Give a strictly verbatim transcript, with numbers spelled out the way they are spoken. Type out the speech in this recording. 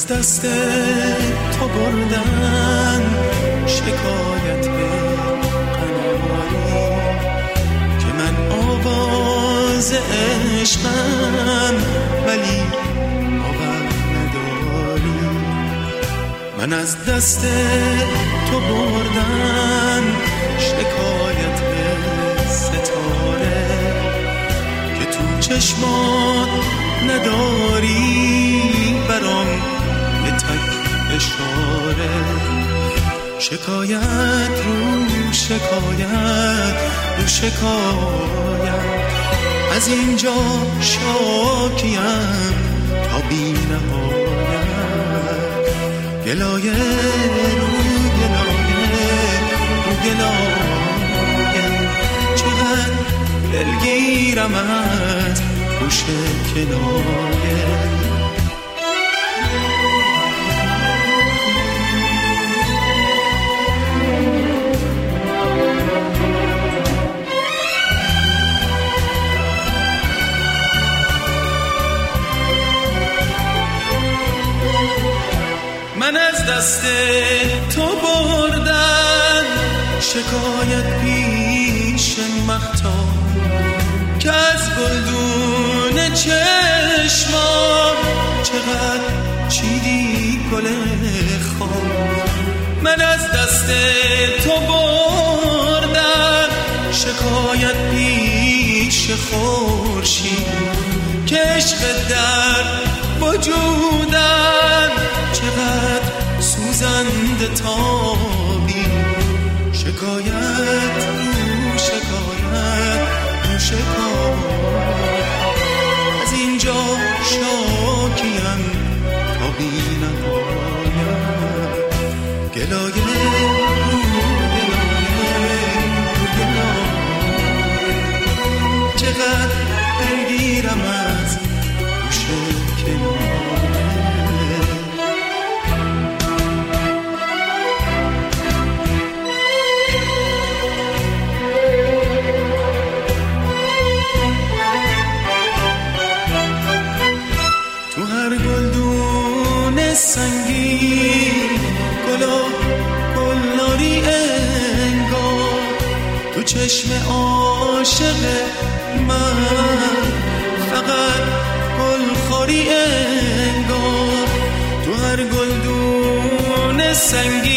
از دست تو بردن شکایت به قناری که من آواز عشقم ولی باور نداری. من از دست تو بردن شکایت به ستاره که تو چشمات نداری برام یه تک اشاره. شکایت رو شکایت رو شکایت از اینجا شاکیم تا بی نهایت. گلایه رو گلایه رو گلایه چقدر دلگیرم از گوش کنایه. من از دست تو بردن شکایت پیش مختار که از گلدون چشمام چقدر چیدی گل خواب. من از دست تو بردن شکایت پیش خورشید که عشق در وجودم چقدر سوزنده تابی. شکایت رو شکایت رو شکایت از اینجا شاکیم تا بی نهایت. گلایه رو گلایه رو گلایه چقدر دلگیرم از گوش کنایه. سنگین گلا گلناری انگار تو چشم عاشق من فقط گلخوری انگار. تو هر گلدون سنگین